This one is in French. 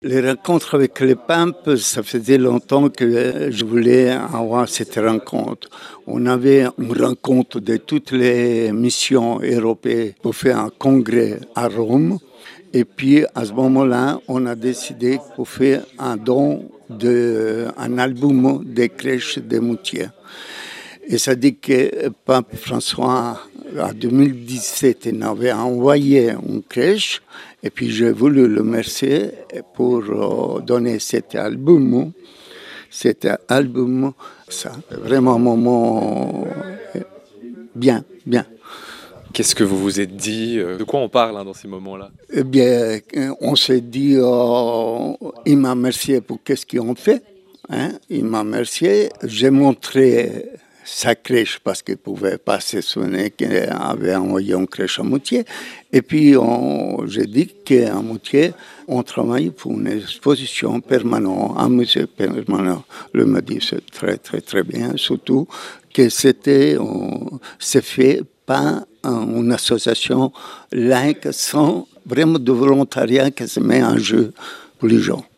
Les rencontres avec les papes, ça faisait longtemps que je voulais avoir cette rencontre. On avait une rencontre de toutes les missions européennes pour faire un congrès à Rome. Et puis, à ce moment-là, on a décidé pour faire un don d'un album des crèches de Moutier. Et ça dit que Pape François, en 2017, il avait envoyé une crèche. Et puis j'ai voulu le remercier pour donner cet album. Cet album, ça, vraiment un moment bien. Qu'est-ce que vous vous êtes dit? De quoi on parle dans ces moments-là? Eh bien, on s'est dit, il m'a remercié pour qu'est-ce qu'ils ont fait. Il m'a remercié. J'ai montré sa crèche parce qu'il ne pouvait pas se souvenir qu'il avait envoyé une crèche à Moutier. Et puis, j'ai dit qu'à Moutier, on travaille pour une exposition permanente, un musée permanent. Le m'a dit, c'est très bien, surtout que c'est fait par une association laïque sans vraiment de volontariat qui se met en jeu pour les gens.